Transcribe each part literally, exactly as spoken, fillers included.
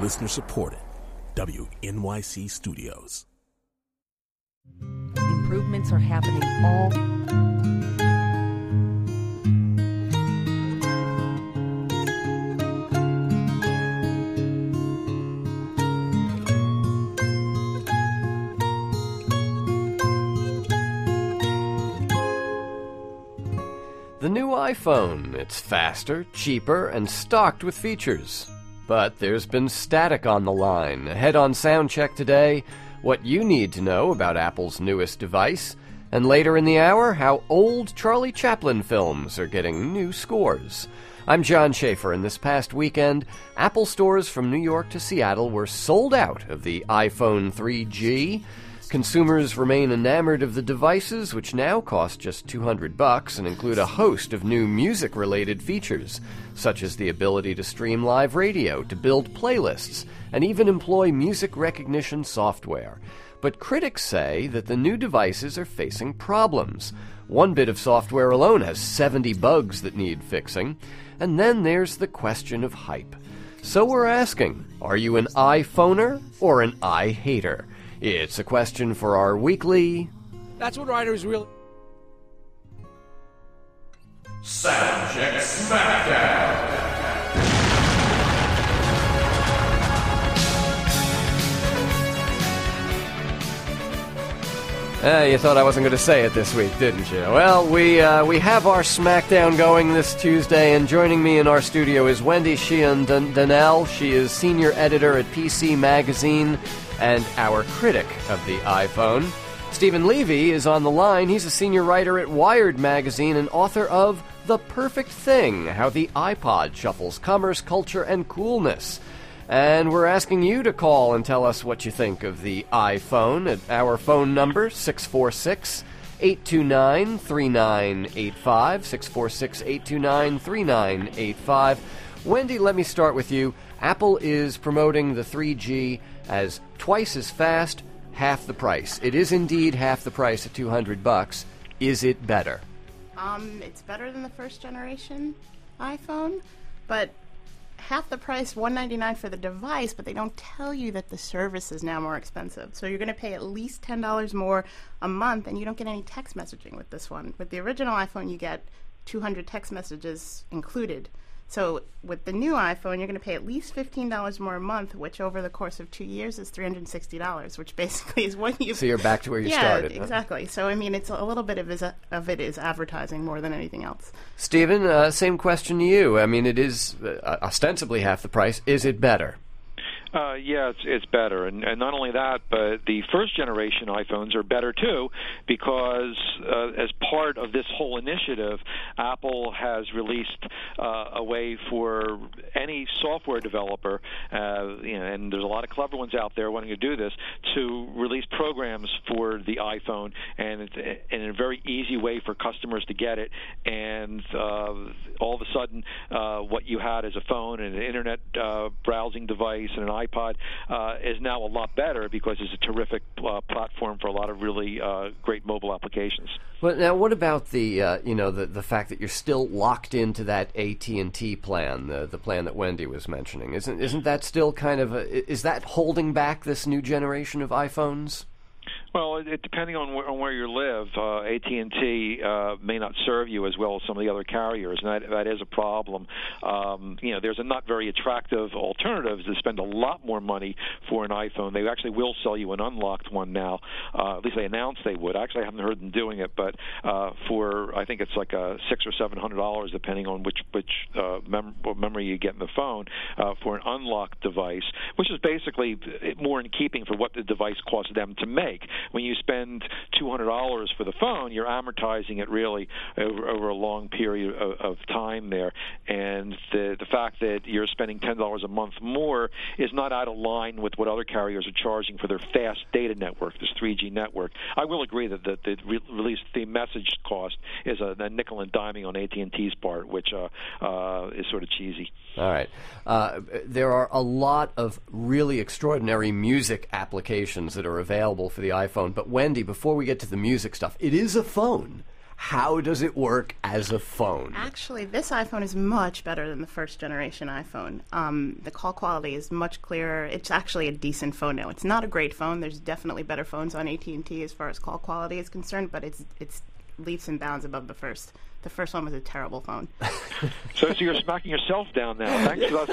Listener supported. W N Y C Studios. Improvements are happening all... The new iPhone. It's faster, cheaper, and stocked with features. But there's been static on the line. Ahead on Soundcheck today, what you need to know about Apple's newest device. And later in the hour, how old Charlie Chaplin films are getting new scores. I'm John Schaefer, and this past weekend, Apple stores from New York to Seattle were sold out of the iPhone three G. Consumers remain enamored of the devices, which now cost just two hundred bucks and include a host of new music-related features, such as the ability to stream live radio, to build playlists, and even employ music recognition software. But critics say that the new devices are facing problems. One bit of software alone has seventy bugs that need fixing. And then there's the question of hype. So we're asking, are you an iPhoner or an iHater? It's a question for our weekly... That's what writers really... Soundcheck Smackdown! Uh, you thought I wasn't going to say it this week, didn't you? Well, we uh, we have our Smackdown going this Tuesday, and joining me in our studio is Wendy Sheehan Donnell. She is senior editor at P C Magazine and our critic of the iPhone. Stephen Levy is on the line. He's a senior writer at Wired Magazine and author of The Perfect Thing, How the iPod Shuffles Commerce, Culture, and Coolness. And we're asking you to call and tell us what you think of the iPhone at our phone number, six four six, eight two nine, three nine eight five, six four six, eight two nine, three nine eight five. Wendy, let me start with you. Apple is promoting the three G as twice as fast, half the price. It is indeed half the price at two hundred bucks. Is it better? Um, it's better than the first generation iPhone, but half the price, one hundred ninety-nine dollars for the device, but they don't tell you that the service is now more expensive. So you're going to pay at least ten dollars more a month, and you don't get any text messaging with this one. With the original iPhone, you get two hundred text messages included. So with the new iPhone, you're going to pay at least fifteen dollars more a month, which over the course of two years is three hundred sixty dollars, which basically is what you... So you're back to where you yeah, started. Yeah, exactly. Huh? So, I mean, it's a little bit of, is a, of it is advertising more than anything else. Stephen, uh, same question to you. I mean, it is uh, ostensibly half the price. Is it better? Uh, yeah, it's it's better, and, and not only that, but the first generation iPhones are better too, because uh, as part of this whole initiative, Apple has released uh, a way for any software developer, uh, you know, and there's a lot of clever ones out there wanting to do this, to release programs for the iPhone, and it's in a very easy way for customers to get it, and uh, all of a sudden, uh, what you had as a phone and an internet uh, browsing device and an iPod uh, is now a lot better because it's a terrific uh, platform for a lot of really uh, great mobile applications. Well, now, what about the uh, you know the the fact that you're still locked into that A T and T plan, the the plan that Wendy was mentioning? Isn't isn't that still kind of a, is that holding back this new generation of iPhones? Well, it, it, depending on, wh- on where you live, uh, A T and T uh, may not serve you as well as some of the other carriers, and that, that is a problem. Um, you know, there's a not very attractive alternatives that spend a lot more money for an iPhone. They actually will sell you an unlocked one now. Uh, at least they announced they would. Actually, I haven't heard them doing it, but uh, for I think it's like a six or seven hundred dollars, depending on which which uh, mem- memory you get in the phone, uh, for an unlocked device, which is basically more in keeping for what the device costs them to make. When you spend two hundred dollars for the phone, you're amortizing it really over, over a long period of, of time there. And the the fact that you're spending ten dollars a month more is not out of line with what other carriers are charging for their fast data network, this three G network. I will agree that the, the re- release the message cost is a, a nickel and diming on A T and T's part, which uh, uh, is sort of cheesy. All right. Uh, there are a lot of really extraordinary music applications that are available for the iPhone. But Wendy, before we get to the music stuff, it is a phone. how does it work as a phone? Actually, this iPhone is much better than the first generation iPhone. Um, the call quality is much clearer. It's actually a decent phone now. It's not a great phone. There's definitely better phones on A T and T as far as call quality is concerned, but it's it's leaps and bounds above the first. The first one was a terrible phone. so, so you're smacking yourself down now. Thanks for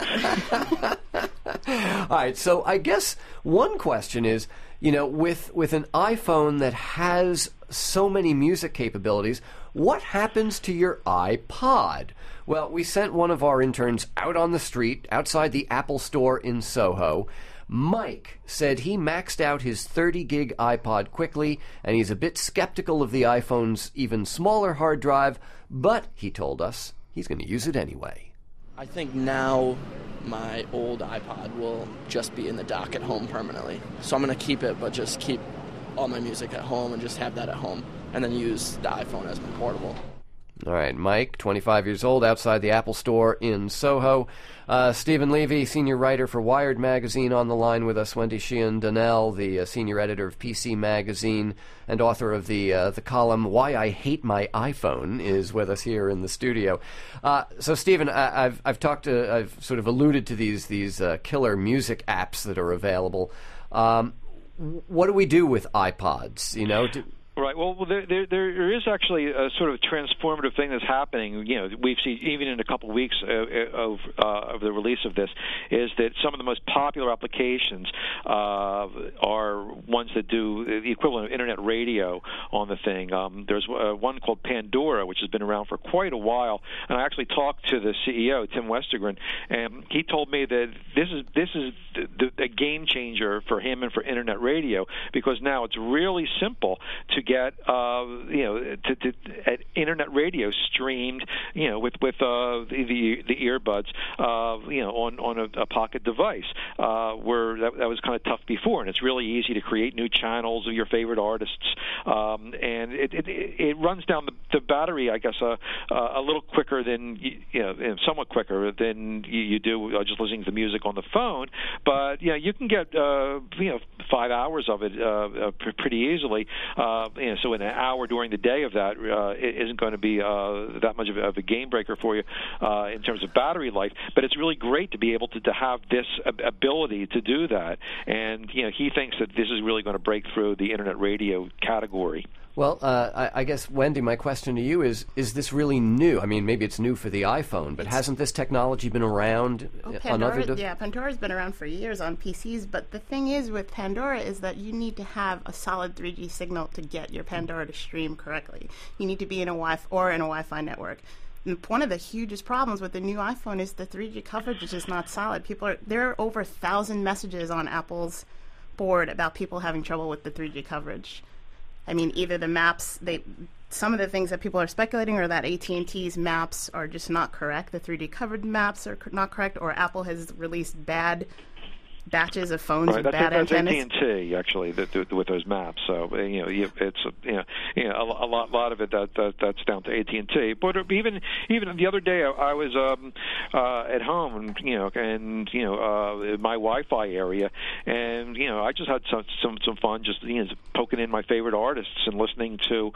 that point. All right, so I guess one question is, you know, with with an iPhone that has so many music capabilities, what happens to your iPod? Well, we sent one of our interns out on the street outside the Apple store in Soho. Mike said he maxed out his thirty gig iPod quickly, and he's a bit skeptical of the iPhone's even smaller hard drive, but he told us he's going to use it anyway. I think now my old iPod will just be in the dock at home permanently. So I'm going to keep it, but just keep all my music at home and just have that at home, and then use the iPhone as my portable. All right, Mike, twenty-five years old, outside the Apple store in Soho. Uh, Stephen Levy, senior writer for Wired Magazine, on the line with us. Wendy Sheehan Donnell, the uh, senior editor of P C Magazine and author of the uh, the column Why I Hate My iPhone, is with us here in the studio. Uh, so, Stephen, I, I've I've talked to, I've sort of alluded to these these uh, killer music apps that are available. Um, what do we do with iPods? You know. Do, Right. Well, there, there there is actually a sort of transformative thing that's happening. You know, we've seen even in a couple of weeks of uh, of the release of this, is that some of the most popular applications uh, are ones that do the equivalent of internet radio on the thing. Um, there's uh, one called Pandora, which has been around for quite a while, and I actually talked to the C E O, Tim Westergren, and he told me that this is this is the, the, a game changer for him and for internet radio, because now it's really simple to get uh, you know to, to at internet radio streamed, you know, with with uh, the, the the earbuds, uh, you know, on on a, a pocket device, uh, where that, that was kind of tough before, and it's really easy to create new channels of your favorite artists, um, and it, it it runs down the, the battery, I guess, uh, uh, a little quicker than you know, somewhat quicker than you, you do uh, just listening to the music on the phone, but you know, you can get uh, you know five hours of it uh, uh, pretty easily. Uh, you know, so in an hour during the day of that uh, it isn't going to be uh, that much of a, of a game breaker for you uh, in terms of battery life. But it's really great to be able to, to have this ability to do that. And you know, he thinks that this is really going to break through the internet radio category. Well, uh, I, I guess, Wendy, my question to you is, is this really new? I mean, maybe it's new for the iPhone, but it's, hasn't this technology been around oh, on Pandora, other... De- yeah, Pandora's been around for years on P Cs, but the thing is with Pandora is that you need to have a solid three G signal to get your Pandora to stream correctly. You need to be in a Wi-Fi or in a Wi-Fi network. And one of the hugest problems with the new iPhone is the three G coverage is just not solid. People are There are over a thousand messages on Apple's board about people having trouble with the three G coverage. I mean, either the maps, they, some of the things that people are speculating are that A T and T's maps are just not correct. The three D covered maps are not correct, or Apple has released bad batches of phones right, with that's, bad that's antennas. A T and T actually that, that, with those maps. So you know, you, it's you know, you know, a, a lot, lot of it that, that that's down to A T and T. But even even the other day, I, I was um, uh, at home, and you know, and you know, uh, in my Wi-Fi area, and you know, I just had some some some fun just you know poking in my favorite artists and listening to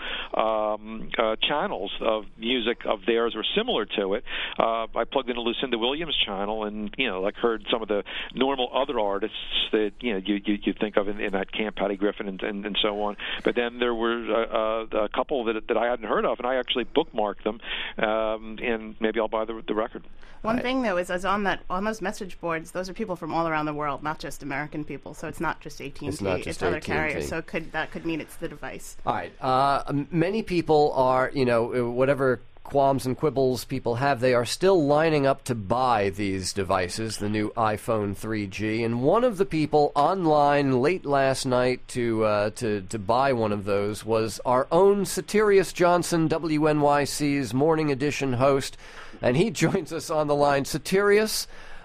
um, uh, channels of music of theirs or similar to it. Uh, I plugged in a Lucinda Williams channel, and you know, like heard some of the normal other artists that you know you you, you think of in, in that camp, Patty Griffin and, and, and so on. But then there were uh, uh, a couple that that I hadn't heard of, and I actually bookmarked them, um, and maybe I'll buy the the record. One right. thing though is, as on that on those message boards, those are people from all around the world, not just American people. So it's not just A T and T; it's, not just it's other A T and T. carriers. So it could that could mean it's the device. All right. Uh, many people are, you know, whatever qualms and quibbles people have, they are still lining up to buy these devices, the new iPhone three G. And one of the people online late last night to uh, to to buy one of those was our own Satirius Johnson, W N Y C's Morning Edition host, and he joins us on the line. Satirius,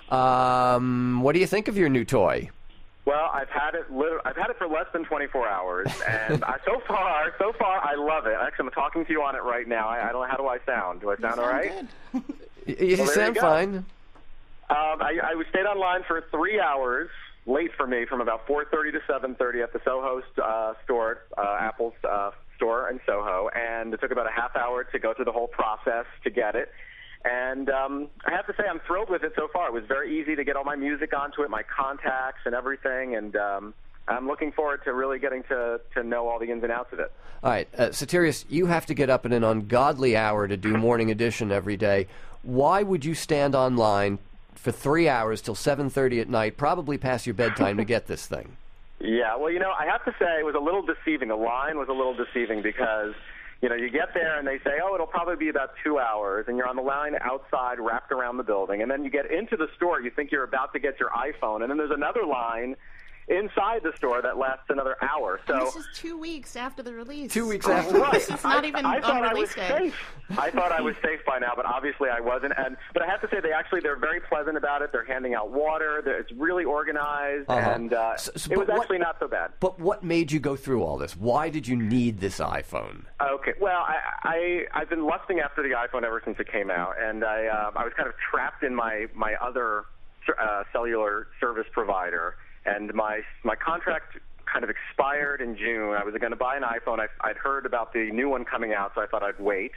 um, what do you think of your new toy? Well, I've had it. Literally, I've had it for less than twenty-four hours, and I, so far, so far, I love it. Actually, I'm talking to you on it right now. I, I don't know how do I sound. Do I sound, sound all right? Good. You well, sound you fine. Um, I, I stayed online for three hours, late for me, from about four thirty to seven thirty at the Soho uh, store, uh, Apple's uh, store in Soho, and it took about a half hour to go through the whole process to get it. And um, I have to say I'm thrilled with it so far. It was very easy to get all my music onto it, my contacts and everything, and um, I'm looking forward to really getting to, to know all the ins and outs of it. All right, uh, Satirius, you have to get up at an ungodly hour to do Morning Edition every day. Why would you stand online for three hours till seven thirty at night, probably past your bedtime, to get this thing? Yeah, well, you know, I have to say it was a little deceiving. The line was a little deceiving because, you know, you get there and they say, oh, it'll probably be about two hours, and you're on the line outside wrapped around the building. And then you get into the store, you think you're about to get your iPhone, and then there's another line inside the store that lasts another hour. So and this is two weeks after the release. Two weeks after. Right. It's not I, even I on thought I was release day. safe. I thought I was safe by now, but obviously I wasn't. And but I have to say, they actually they're very pleasant about it. They're handing out water. They're, it's really organized, Uh-huh. and uh, So- so- it was but what- actually not so bad. But what made you go through all this? Why did you need this iPhone? Okay, well, I, I I've been lusting after the iPhone ever since it came out, and I uh, I was kind of trapped in my my other uh, cellular service provider. And my my contract kind of expired in June. I was going to buy an iPhone. I, I'd heard about the new one coming out, so I thought I'd wait.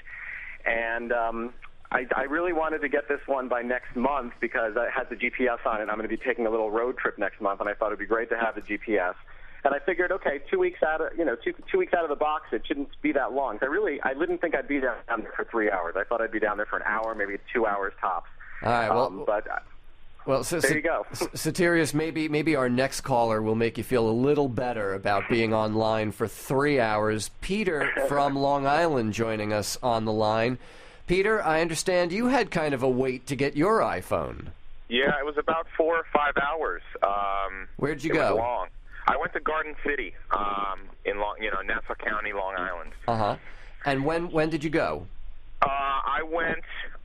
And um, I, I really wanted to get this one by next month because it has the G P S on it. I'm going to be taking a little road trip next month, and I thought it'd be great to have the G P S. And I figured, okay, two weeks out of you know two two weeks out of the box, it shouldn't be that long. So I really I didn't think I'd be down there for three hours. I thought I'd be down there for an hour, maybe two hours tops. All right, well, um, but. Well, so, there you go. Satirius, maybe maybe our next caller will make you feel a little better about being online for three hours. Peter from Long Island joining us on the line. Peter, I understand you had kind of a wait to get your iPhone. Yeah, it was about four or five hours. Um, Where'd you it go? Was long. I went to Garden City um, in Long, you know Nassau County, Long Island. Uh huh. And when when did you go? Uh, I went.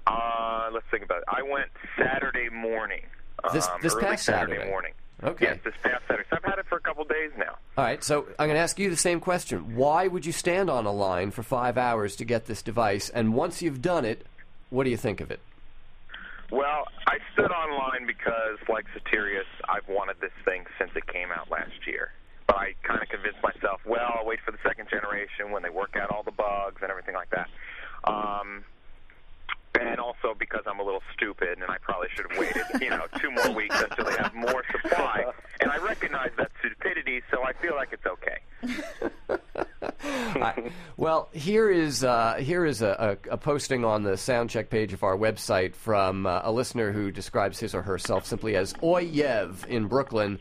Uh, let's think about it. I went Saturday morning. This um, this early past Saturday, Saturday morning. Okay. Yes, this past Saturday. So I've had it for a couple days now. All right, so I'm going to ask you the same question. Why would you stand on a line for five hours to get this device? And once you've done it, what do you think of it? Well, I stood online because, like Satirius, I've wanted this thing since it came out last year. But I kind of convinced myself, well, I'll wait for the second generation when they work out all the bugs and everything like that. Um, and also because I'm a little stupid and I probably should have waited, you know, two more weeks until they have more supply. And I recognize that stupidity, so I feel like it's okay. I, well, here is uh, here is a, a, a posting on the Soundcheck page of our website from uh, a listener who describes his or herself simply as Oyev in Brooklyn.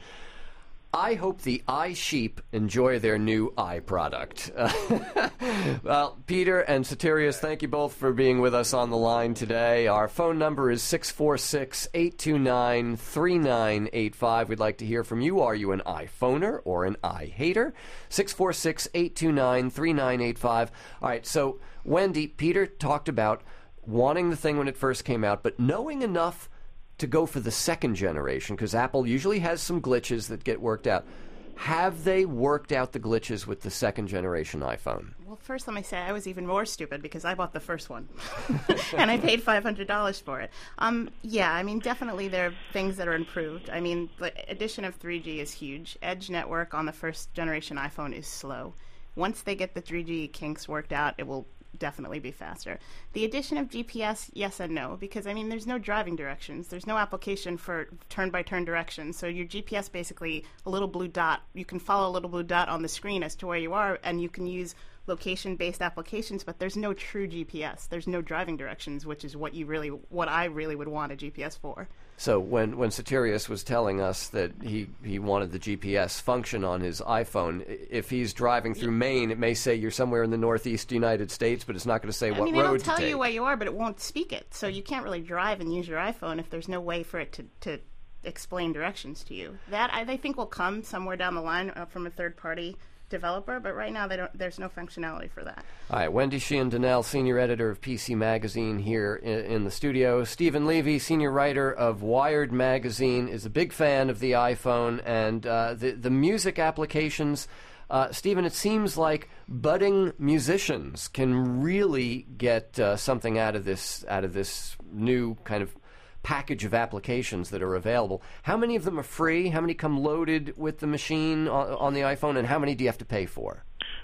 I hope the iSheep enjoy their new i product. Uh, well, Peter and Satirius, thank you both for being with us on the line today. Our phone number is six four six, eight two nine, three nine eight five. We'd like to hear from you. Are you an iPhoner or an iHater? six four six, eight two nine, three nine eight five. All right, so Wendy, Peter talked about wanting the thing when it first came out, but knowing enough to go for the second generation, because Apple usually has some glitches that get worked out. Have they worked out the glitches with the second generation iPhone? Well, first let me say I was even more stupid because I bought the first one, and I paid five hundred dollars for it. Um, yeah, I mean, definitely there are things that are improved. I mean, the addition of three G is huge. Edge network on the first generation iPhone is slow. Once they get the three G kinks worked out, it will definitely be faster. The addition of G P S, yes and no, because I mean there's no driving directions. There's no application for turn-by-turn directions. So your G P S basically a little blue dot. You can follow a little blue dot on the screen as to where you are, and you can use location-based applications, but there's no true G P S. There's no driving directions, which is what you really, what I really would want a G P S for. So when, when Satirius was telling us that he, he wanted the G P S function on his iPhone, if he's driving through Maine, it may say you're somewhere in the northeast United States, but it's not going to say I what mean, road it'll to tell take. you where you are, but it won't speak it. So you can't really drive and use your iPhone if there's no way for it to, to explain directions to you. That I, I think will come somewhere down the line uh, from a third-party developer, but right now they don't, there's no functionality for that. All right, Wendy Sheehan Donnell, senior editor of P C Magazine here in, in the studio. Stephen Levy, senior writer of Wired Magazine, is a big fan of the iPhone and uh, the, the music applications. Uh, Stephen, it seems like budding musicians can really get uh, something out of this out of this new kind of package of applications that are available. How many of them are free? How many come loaded with the machine on, on the iPhone, and how many do you have to pay for?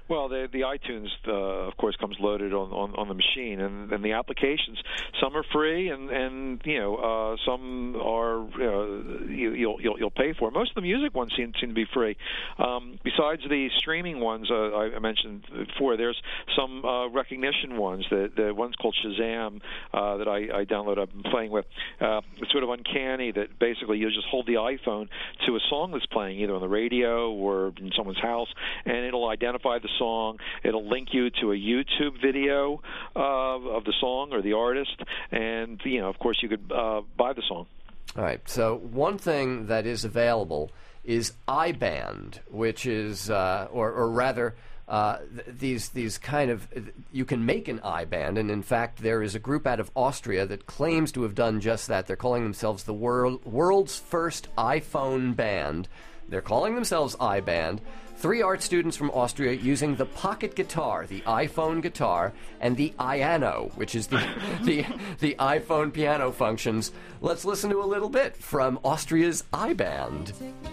Well, the the iTunes, uh, of course, comes loaded on, on, on the machine, and, and the applications. Some are free, and, and you know uh, some are uh, you, you'll, you'll you'll pay for. Most of the music ones seem seem to be free. Um, besides the streaming ones, uh, I mentioned before. There's some uh, recognition ones. The the one's called Shazam uh, that I, I download. I've been playing with. Uh, it's sort of uncanny that basically you just hold the iPhone to a song that's playing either on the radio or in someone's house, and it'll identify the song. It'll link you to a YouTube video uh, of the song or the artist, and you know, of course, you could uh, buy the song. All right. So one thing that is available is iBand, which is, uh, or, or rather, uh, th- these these kind of you can make an iBand, and in fact, there is a group out of Austria that claims to have done just that. They're calling themselves the world world's first iPhone band. They're calling themselves iBand. Three art students from Austria using the pocket guitar, the iPhone guitar, and the iAno, which is the, the the iPhone piano functions. Let's listen to a little bit from Austria's iBand.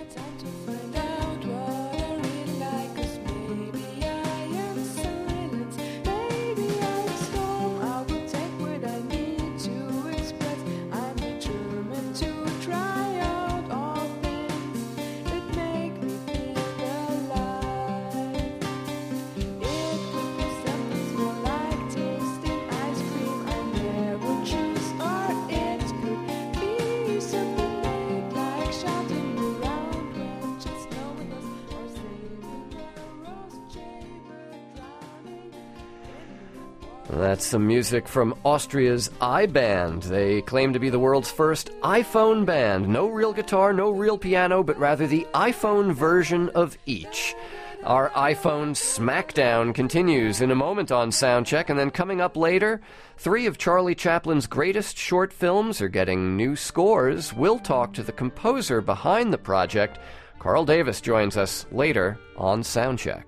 That's some music from Austria's iBand. They claim to be the world's first iPhone band. No real guitar, no real piano, but rather the iPhone version of each. Our iPhone Smackdown continues in a moment on Soundcheck, and then coming up later, three of Charlie Chaplin's greatest short films are getting new scores. We'll talk to the composer behind the project. Carl Davis joins us later on Soundcheck.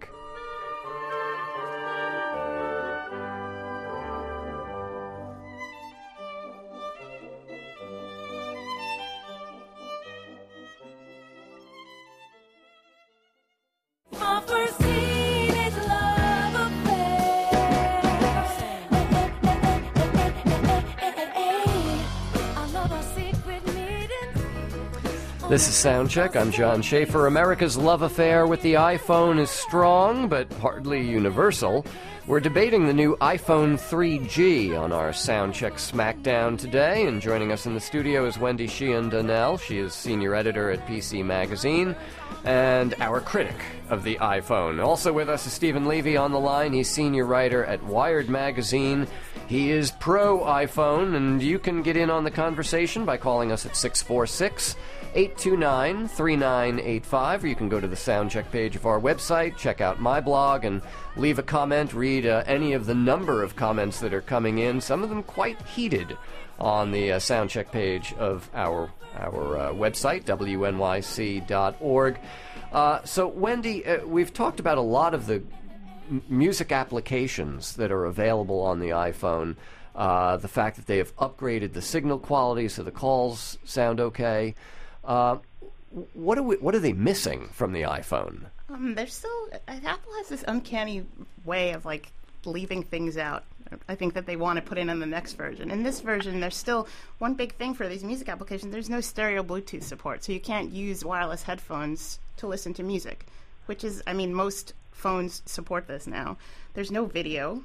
This is Soundcheck. I'm John Schaefer. America's love affair with the iPhone is strong, but hardly universal. We're debating the new iPhone three G on our Soundcheck Smackdown today, and joining us in the studio is Wendy Sheehan Donnell. She is senior editor at P C Magazine and our critic of the iPhone. Also with us is Stephen Levy on the line. He's senior writer at Wired Magazine. He is pro iPhone, and you can get in on the conversation by calling us at six four six, eight two nine, three nine eight five, or you can go to the Soundcheck page of our website, check out my blog, and leave a comment, read uh, any of the number of comments that are coming in, some of them quite heated, on the uh, Soundcheck page of our our uh, website, W N Y C dot org. Uh, so, Wendy, uh, we've talked about a lot of the m- music applications that are available on the iPhone, uh, the fact that they have upgraded the signal quality so the calls sound okay. Uh, what are we, what are they missing from the iPhone? Um, there's still Apple has this uncanny way of like leaving things out. I think that they want to put in on the next version. In this version, there's still one big thing for these music applications. There's no stereo Bluetooth support, so you can't use wireless headphones to listen to music, which is, I mean, most phones support this now. There's no video.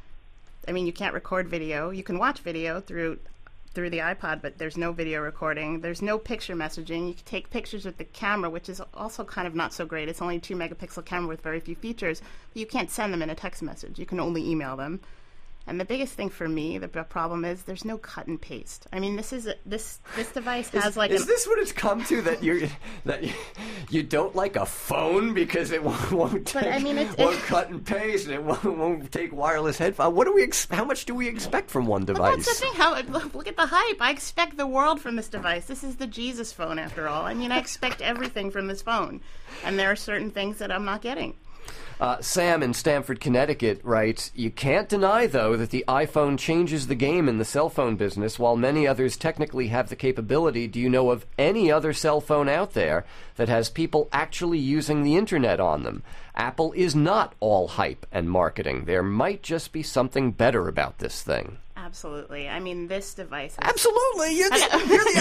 I mean, you can't record video. You can watch video through through the iPod, but there's no video recording. There's no picture messaging. You can take pictures with the camera, which is also kind of not so great. It's only a two megapixel camera with very few features, but you can't send them in a text message. You can only email them. And the biggest thing for me, the problem is there's no cut and paste. I mean, this is a, this this device has is, like. Is an, this what it's come to, that you that you, you don't like a phone because it won't, won't take, I mean, it's, won't it, cut and paste, and it won't, won't take wireless headphones? What do we? Ex- how much do we expect from one device? Well, that's the thing. How look at the hype. I expect the world from this device. This is the Jesus phone, after all. I mean, I expect everything from this phone, and there are certain things that I'm not getting. Uh, Sam in Stamford, Connecticut writes, you can't deny, though, that the iPhone changes the game in the cell phone business. While many others technically have the capability, do you know of any other cell phone out there that has people actually using the Internet on them? Apple is not all hype and marketing. There might just be something better about this thing. Absolutely. I mean, this device... Is... Absolutely! You're the, you're the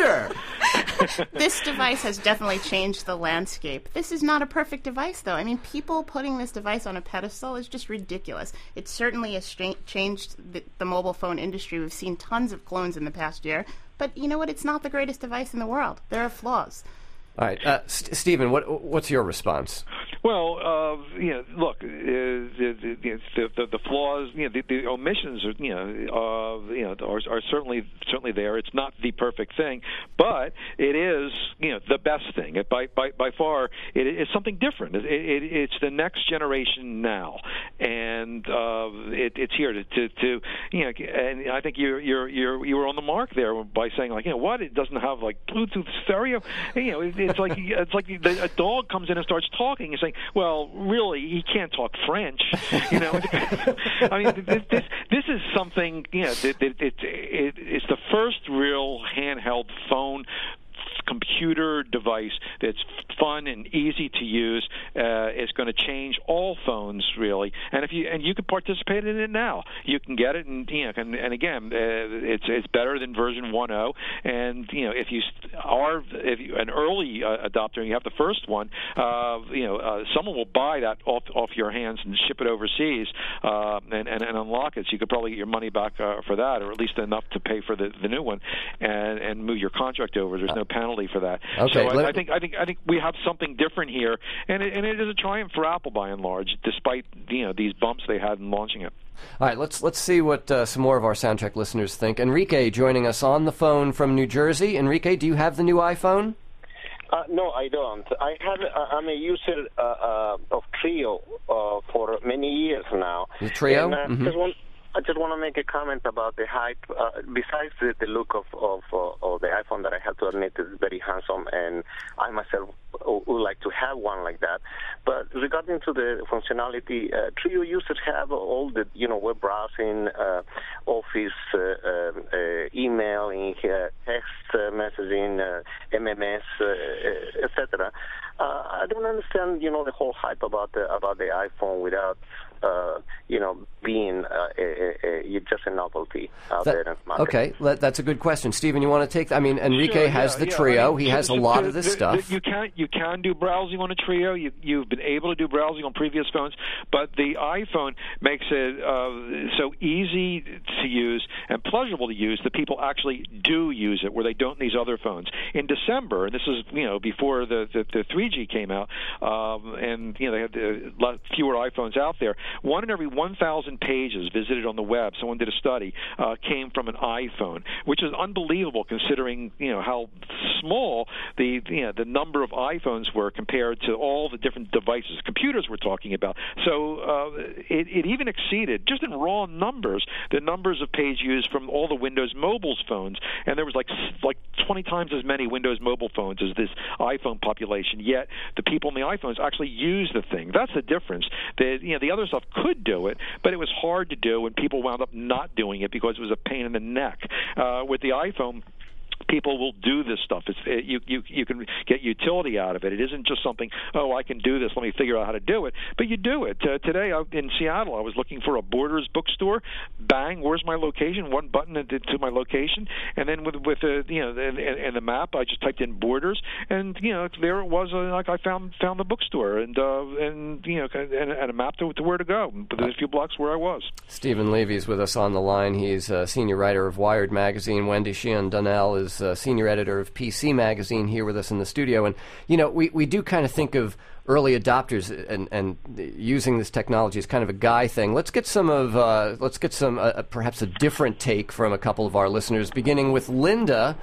I-hater! This device has definitely changed the landscape. This is not a perfect device, though. I mean, people putting this device on a pedestal is just ridiculous. It certainly has stra- changed the, the mobile phone industry. We've seen tons of clones in the past year. But you know what? It's not the greatest device in the world. There are flaws. All right. Uh, St- Stephen, what, what's your response? Well, uh, you know, look, uh, the, the, the, the flaws, you know, the, the omissions, are, you know, uh, you know, are, are certainly certainly there. It's not the perfect thing, but it is, you know, the best thing. It, by by by far, it, it's something different. It, it, it's the next generation now, and uh, it, it's here to, to, to, you know, and I think you're you're you're you were on the mark there by saying, like, you know, what, it doesn't have like Bluetooth stereo, you know, it, it's like it's like the, a dog comes in and starts talking and saying, well, really, he can't talk French, you know. I mean, this, this this is something, you know, it, it, it, it, it's the first real handheld phone computer device that's fun and easy to use. Uh, it's going to change all phones, really. And if you and you can participate in it now, you can get it, and you know, and, and again, uh, it's it's better than version one point oh. And you know, if you are if you, an early uh, adopter and you have the first one, uh, you know, uh, someone will buy that off off your hands and ship it overseas uh, and, and and unlock it. So you could probably get your money back uh, for that, or at least enough to pay for the, the new one, and and move your contract over. There's no penalty for that. Okay, so I, let, I think I think I think we have something different here, and it, and it is a triumph for Apple by and large, despite you know these bumps they had in launching it. All right, let's let's see what uh, some more of our Soundcheck listeners think. Enrique joining us on the phone from New Jersey. Enrique, do you have the new iPhone? Uh, no, I don't. I have. Uh, I'm a user uh, uh, of Trio uh, for many years now. The Trio? And, uh, mm-hmm. just want, I just want to make a comment about the hype. Uh, besides the, the look of, of, uh, of the iPhone that I have to admit is very handsome, and I myself would like to have one like that. But regarding to the functionality, uh, Trio users have all the, you know, web browsing, uh, Office, uh, uh, emailing, uh, text uh, messaging, uh, M M S, uh, et cetera. Uh, I don't understand, you know, the whole hype about the about the iPhone without, uh, you know, being uh, a, a, a, just a novelty out that, there in the market. Okay, that's a good question, Stephen. You want to take? I mean, Enrique Sure, has yeah, the yeah. Trio. I mean, he has so, a lot so of this the, stuff. The, you can you can do browsing on a Trio. You you've been able to do browsing on previous phones, but the iPhone makes it uh, so easy to use and pleasurable to use that people actually do use it, where they don't in these other phones. In December, and this is you know before the the, the three G came out. Um, and you know they had a lot fewer iPhones out there. One in every one thousand pages visited on the web, someone did a study, uh, came from an iPhone, which is unbelievable considering you know how small the you know the number of iPhones were compared to all the different devices, computers we're talking about. So uh, it, it even exceeded, just in raw numbers, the numbers of page views from all the Windows Mobile phones, and there was like like twenty times as many Windows Mobile phones as this iPhone population. Yet the people on the iPhones actually use the thing. That's the difference. The you know the other stuff could do it, but it was hard to do, and people wound up not doing it because it was a pain in the neck. Uh, with the iPhone, people will do this stuff. It's, it, you, you, you can get utility out of it. It isn't just something, oh, I can do this, let me figure out how to do it. But you do it. Uh, today I, in Seattle, I was looking for a Borders bookstore. Bang, where's my location? One button to, to my location. And then with, with uh, you know, and, and the map, I just typed in Borders, and, you know, there it was. Uh, like I found found the bookstore, and, uh, and you know, and, and a map to, to where to go. But there's a few blocks where I was. Stephen Levy's with us on the line. He's a senior writer of Wired magazine. Wendy Sheehan Donnell is Uh, senior editor of P C Magazine, here with us in the studio. And, you know, we, we do kind of think of early adopters and, and using this technology as kind of a guy thing. Let's get some of, uh, let's get some, uh, perhaps a different take from a couple of our listeners, beginning with Linda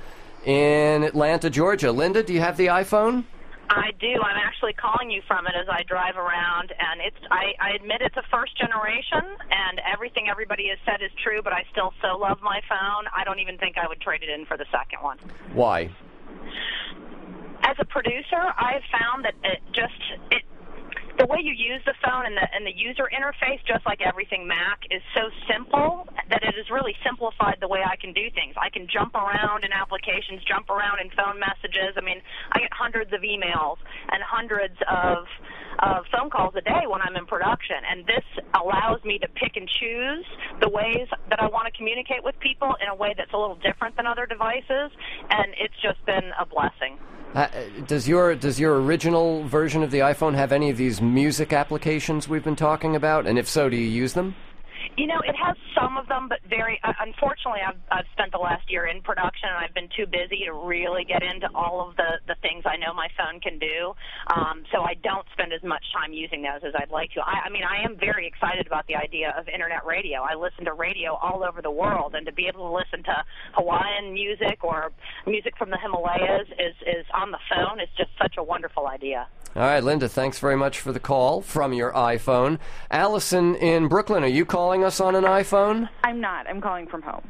in Atlanta, Georgia. Linda, do you have the iPhone? I do. I'm actually calling you from it as I drive around, and it's. I, I admit it's a first generation, and everything everybody has said is true, but I still so love my phone, I don't even think I would trade it in for the second one. Why? As a producer, I've found that it just, it the way you use the phone and the and the user interface, just like everything Mac, is so simple that it has really simplified the way I can do things. I can jump around in applications, jump around in phone messages. I mean, I get hundreds of emails and hundreds of of phone calls a day when I'm in production, and this allows me to pick and choose the ways that I want to communicate with people in a way that's a little different than other devices, and it's just been a blessing. Uh, does your does your original version of the iPhone have any of these music applications we've been talking about? And if so, do you use them? You know, it has some of them, but very, uh, unfortunately, I've, I've spent the last year in production, and I've been too busy to really get into all of the, the things I know my phone can do. Um, so I don't spend as much time using those as I'd like to. I, I mean, I am very excited about the idea of Internet radio. I listen to radio all over the world, and to be able to listen to Hawaiian music or music from the Himalayas is, is on the phone is just such a wonderful idea. All right, Linda, thanks very much for the call from your iPhone. Allison in Brooklyn, are you calling us on an iPhone? I'm not. I'm calling from home.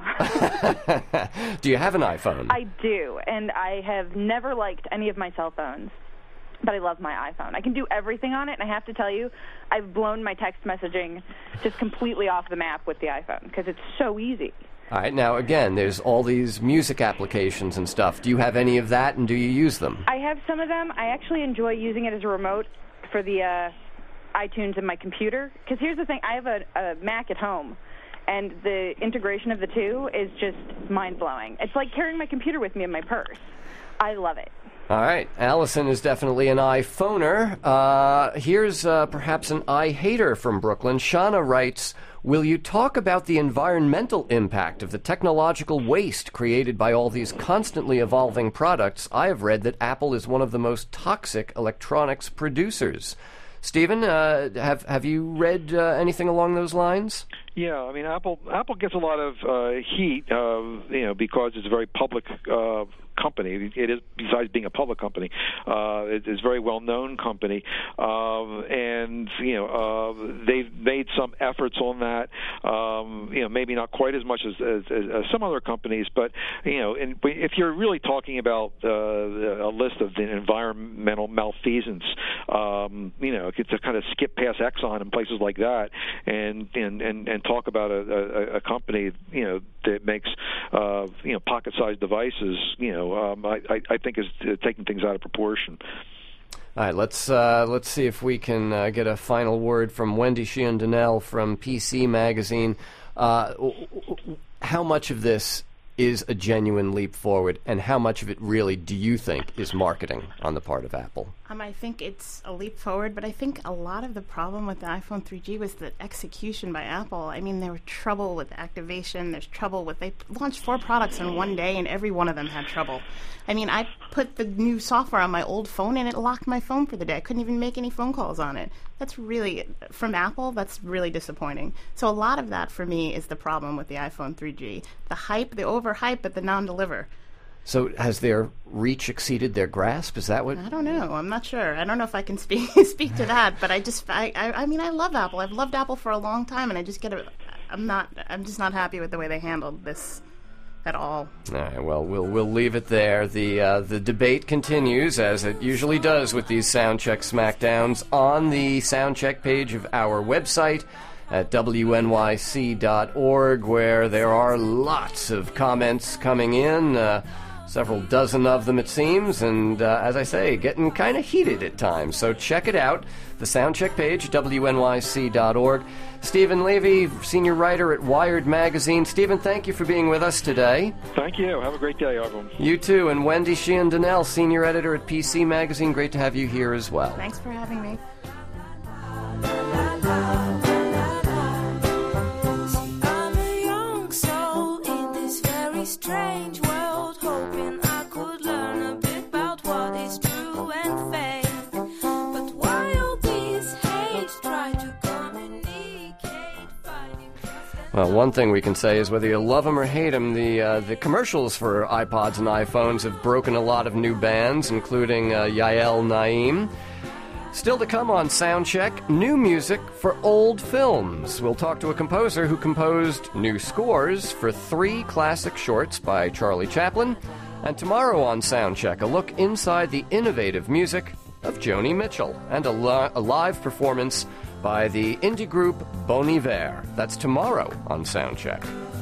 Do you have an iPhone? I do, and I have never liked any of my cell phones, but I love my iPhone. I can do everything on it, and I have to tell you, I've blown my text messaging just completely off the map with the iPhone because it's so easy. All right, now, again, there's all these music applications and stuff. Do you have any of that, and do you use them? I have some of them. I actually enjoy using it as a remote for the uh, iTunes in my computer. Because here's the thing. I have a, a Mac at home, and the integration of the two is just mind-blowing. It's like carrying my computer with me in my purse. I love it. All right, Allison is definitely an iPhoner. Uh, here's uh, perhaps an iHater from Brooklyn. Shauna writes, will you talk about the environmental impact of the technological waste created by all these constantly evolving products? I have read that Apple is one of the most toxic electronics producers. Stephen, uh, have have you read uh, anything along those lines? Yeah, I mean, Apple Apple gets a lot of uh, heat, uh, you know, because it's a very public uh, company. It is, besides being a public company, uh, it is a very well-known company, uh, and you know, uh, they've made some efforts on that. Um, you know, maybe not quite as much as, as, as some other companies, but you know, and if you're really talking about uh, a list of the environmental malfeasance, um, you know, to kind of skip past Exxon and places like that, and and and, and talk about a, a, a company, you know, that makes uh, you know pocket-sized devices, you know. Um, I, I think is uh, taking things out of proportion. All right, let's uh, let's see if we can uh, get a final word from Wendy Sheehan Donnell from P C Magazine. Uh, how much of this is a genuine leap forward, and how much of it really do you think is marketing on the part of Apple? Um, I think it's a leap forward, but I think a lot of the problem with the iPhone three G was the execution by Apple. I mean, there was trouble with activation. There's trouble with, they launched four products in one day, and every one of them had trouble. I mean, I put the new software on my old phone, and it locked my phone for the day. I couldn't even make any phone calls on it. That's really, from Apple, that's really disappointing. So a lot of that, for me, is the problem with the iPhone three G. The hype, the overhype, but the non-deliver. So has their reach exceeded their grasp? Is that what? I don't know. I'm not sure. I don't know if I can speak speak to that. But I just, I, I, I mean, I love Apple. I've loved Apple for a long time, and I just get a, I'm not, I'm just not happy with the way they handled this at all. All right. Well, we'll we'll leave it there. The uh, the debate continues as it usually does with these Soundcheck Smackdowns on the Soundcheck page of our website at W N Y C dot org, where there are lots of comments coming in. Uh, Several dozen of them, it seems, and uh, as I say, getting kind of heated at times. So check it out, the Soundcheck page, W N Y C dot org. Stephen Levy, senior writer at Wired Magazine. Stephen, thank you for being with us today. Thank you. Have a great day, everyone. You too. And Wendy Sheehan Donnell, senior editor at P C Magazine. Great to have you here as well. Thanks for having me. I'm a young soul in this very strange world, hoping I could learn a bit about what is true and fake. But why all these hate try to communicate, fighting trust and... Well, one thing we can say is whether you love them or hate them, the uh, the commercials for iPods and iPhones have broken a lot of new bands, including uh, Yael Naim. Still to come on Soundcheck, new music for old films. We'll talk to a composer who composed new scores for three classic shorts by Charlie Chaplin. And tomorrow on Soundcheck, a look inside the innovative music of Joni Mitchell and a, li- a live performance by the indie group Bon Iver. That's tomorrow on Soundcheck.